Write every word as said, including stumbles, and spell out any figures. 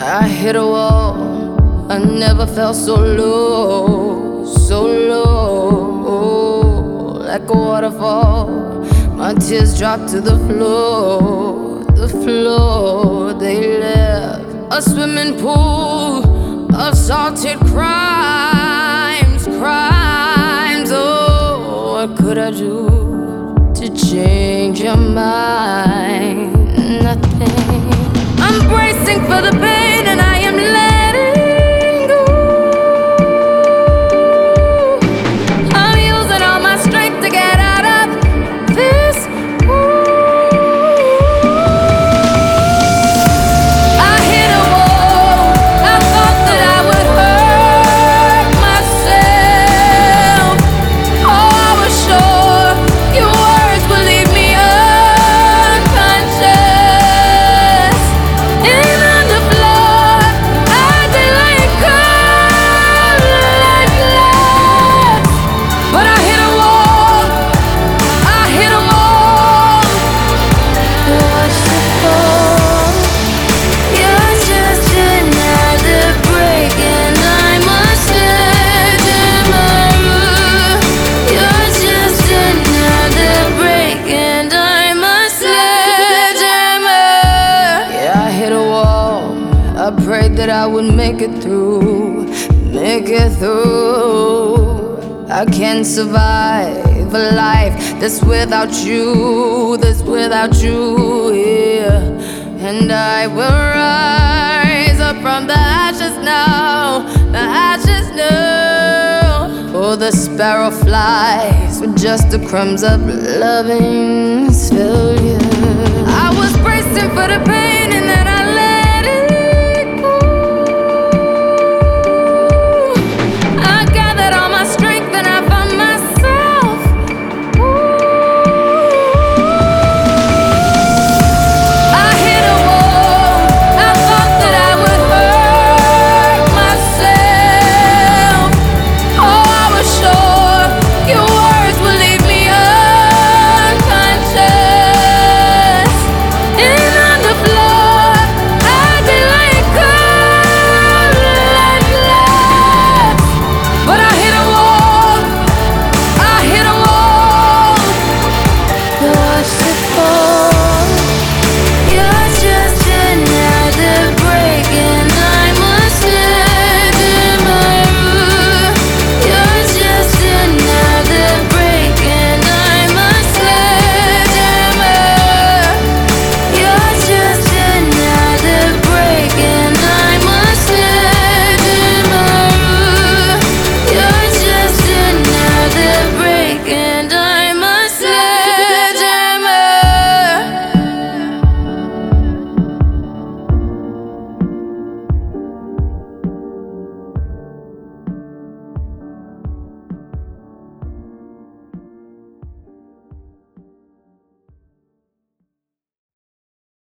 I hit a wall. I never felt so low, so low. Like a waterfall, my tears dropped to the floor, the floor. They left a swimming pool of salted crimes, crimes. Oh, what could I do to change your mind? Nothing. I'm bracing for the pain and I am letting go. I'm using all my strength to get out of this mood. I hit a wall. I thought that I would hurt myself. Oh, I was sure your words would leave me unconscious. And on the floor, I did like cold like glass. But I hit a wall. I hit a wall. Watch the fall. You're just another break, and I'm a sledgehammer. You're just another break, and I'm a sledgehammer. Yeah, I hit a wall. I prayed that I would make it through, make it through. I can't survive a life that's without you, that's without you, yeah. And I will rise up from the ashes now, the ashes now. Oh, the sparrow flies with just the crumbs of loving failure. I was bracing for the pain.